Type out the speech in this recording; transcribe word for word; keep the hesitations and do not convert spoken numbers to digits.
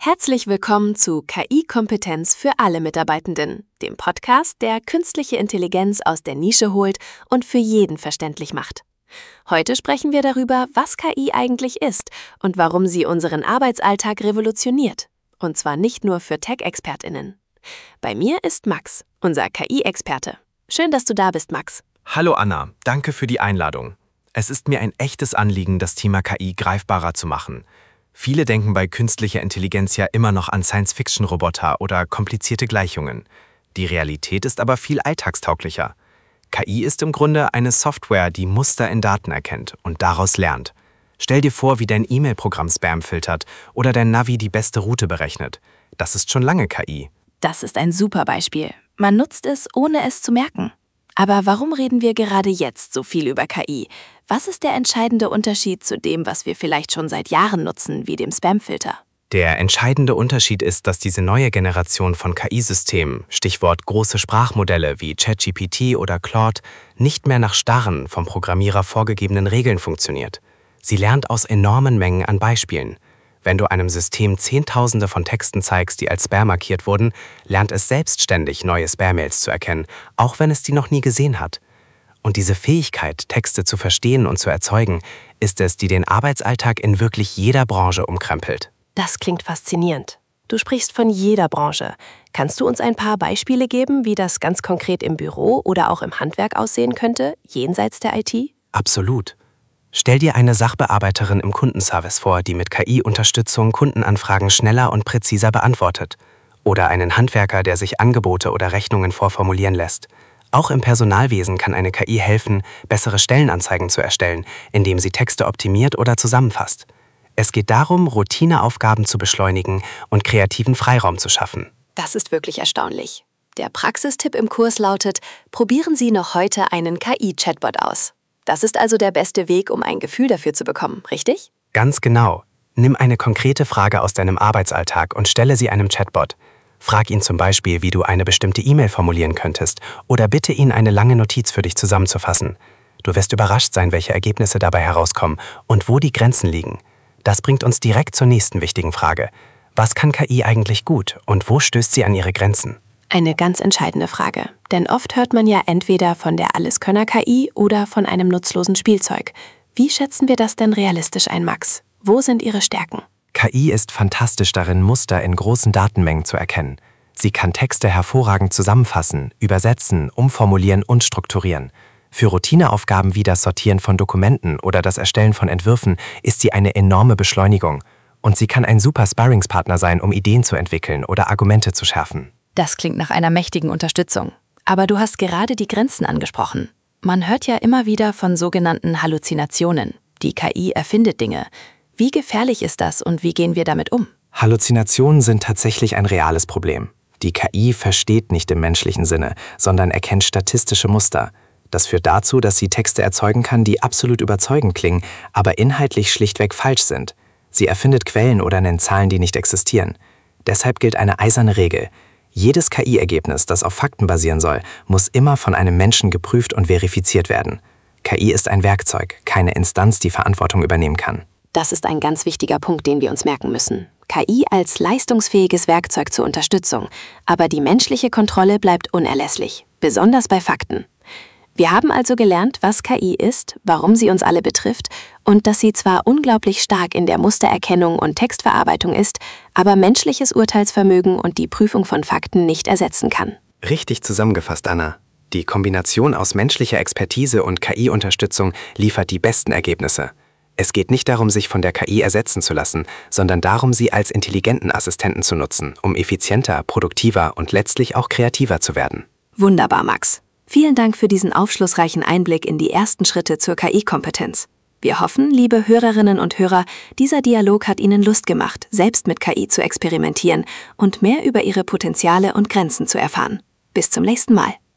Herzlich willkommen zu K I-Kompetenz für alle Mitarbeitenden, dem Podcast, der künstliche Intelligenz aus der Nische holt und für jeden verständlich macht. Heute sprechen wir darüber, was K I eigentlich ist und warum sie unseren Arbeitsalltag revolutioniert. Und zwar nicht nur für Tech-ExpertInnen. Bei mir ist Max, unser K I-Experte. Schön, dass du da bist, Max. Hallo Anna, danke für die Einladung. Es ist mir ein echtes Anliegen, das Thema K I greifbarer zu machen. Viele denken bei künstlicher Intelligenz ja immer noch an Science-Fiction-Roboter oder komplizierte Gleichungen. Die Realität ist aber viel alltagstauglicher. K I ist im Grunde eine Software, die Muster in Daten erkennt und daraus lernt. Stell dir vor, wie dein E-Mail-Programm Spam filtert oder dein Navi die beste Route berechnet. Das ist schon lange K I. Das ist ein super Beispiel. Man nutzt es, ohne es zu merken. Aber warum reden wir gerade jetzt so viel über K I? Was ist der entscheidende Unterschied zu dem, was wir vielleicht schon seit Jahren nutzen, wie dem Spamfilter? Der entscheidende Unterschied ist, dass diese neue Generation von K I-Systemen, Stichwort große Sprachmodelle wie ChatGPT oder Claude, nicht mehr nach starren, vom Programmierer vorgegebenen Regeln funktioniert. Sie lernt aus enormen Mengen an Beispielen. Wenn du einem System Zehntausende von Texten zeigst, die als Spam markiert wurden, lernt es selbstständig, neue Spam-Mails zu erkennen, auch wenn es die noch nie gesehen hat. Und diese Fähigkeit, Texte zu verstehen und zu erzeugen, ist es, die den Arbeitsalltag in wirklich jeder Branche umkrempelt. Das klingt faszinierend. Du sprichst von jeder Branche. Kannst du uns ein paar Beispiele geben, wie das ganz konkret im Büro oder auch im Handwerk aussehen könnte, jenseits der I T? Absolut. Stell dir eine Sachbearbeiterin im Kundenservice vor, die mit K I-Unterstützung Kundenanfragen schneller und präziser beantwortet. Oder einen Handwerker, der sich Angebote oder Rechnungen vorformulieren lässt. Auch im Personalwesen kann eine K I helfen, bessere Stellenanzeigen zu erstellen, indem sie Texte optimiert oder zusammenfasst. Es geht darum, Routineaufgaben zu beschleunigen und kreativen Freiraum zu schaffen. Das ist wirklich erstaunlich. Der Praxistipp im Kurs lautet: Probieren Sie noch heute einen K I-Chatbot aus. Das ist also der beste Weg, um ein Gefühl dafür zu bekommen, richtig? Ganz genau. Nimm eine konkrete Frage aus deinem Arbeitsalltag und stelle sie einem Chatbot. Frag ihn zum Beispiel, wie du eine bestimmte E-Mail formulieren könntest, oder bitte ihn, eine lange Notiz für dich zusammenzufassen. Du wirst überrascht sein, welche Ergebnisse dabei herauskommen und wo die Grenzen liegen. Das bringt uns direkt zur nächsten wichtigen Frage. Was kann K I eigentlich gut und wo stößt sie an ihre Grenzen? Eine ganz entscheidende Frage, denn oft hört man ja entweder von der Alleskönner-K I oder von einem nutzlosen Spielzeug. Wie schätzen wir das denn realistisch ein, Max? Wo sind ihre Stärken? K I ist fantastisch darin, Muster in großen Datenmengen zu erkennen. Sie kann Texte hervorragend zusammenfassen, übersetzen, umformulieren und strukturieren. Für Routineaufgaben wie das Sortieren von Dokumenten oder das Erstellen von Entwürfen ist sie eine enorme Beschleunigung. Und sie kann ein super Sparringspartner sein, um Ideen zu entwickeln oder Argumente zu schärfen. Das klingt nach einer mächtigen Unterstützung. Aber du hast gerade die Grenzen angesprochen. Man hört ja immer wieder von sogenannten Halluzinationen. Die K I erfindet Dinge. Wie gefährlich ist das und wie gehen wir damit um? Halluzinationen sind tatsächlich ein reales Problem. Die K I versteht nicht im menschlichen Sinne, sondern erkennt statistische Muster. Das führt dazu, dass sie Texte erzeugen kann, die absolut überzeugend klingen, aber inhaltlich schlichtweg falsch sind. Sie erfindet Quellen oder nennt Zahlen, die nicht existieren. Deshalb gilt eine eiserne Regel. Jedes K I-Ergebnis, das auf Fakten basieren soll, muss immer von einem Menschen geprüft und verifiziert werden. K I ist ein Werkzeug, keine Instanz, die Verantwortung übernehmen kann. Das ist ein ganz wichtiger Punkt, den wir uns merken müssen. K I als leistungsfähiges Werkzeug zur Unterstützung, aber die menschliche Kontrolle bleibt unerlässlich, besonders bei Fakten. Wir haben also gelernt, was K I ist, warum sie uns alle betrifft und dass sie zwar unglaublich stark in der Mustererkennung und Textverarbeitung ist, aber menschliches Urteilsvermögen und die Prüfung von Fakten nicht ersetzen kann. Richtig zusammengefasst, Anna. Die Kombination aus menschlicher Expertise und K I-Unterstützung liefert die besten Ergebnisse. Es geht nicht darum, sich von der K I ersetzen zu lassen, sondern darum, sie als intelligenten Assistenten zu nutzen, um effizienter, produktiver und letztlich auch kreativer zu werden. Wunderbar, Max. Vielen Dank für diesen aufschlussreichen Einblick in die ersten Schritte zur K I-Kompetenz. Wir hoffen, liebe Hörerinnen und Hörer, dieser Dialog hat Ihnen Lust gemacht, selbst mit K I zu experimentieren und mehr über Ihre Potenziale und Grenzen zu erfahren. Bis zum nächsten Mal.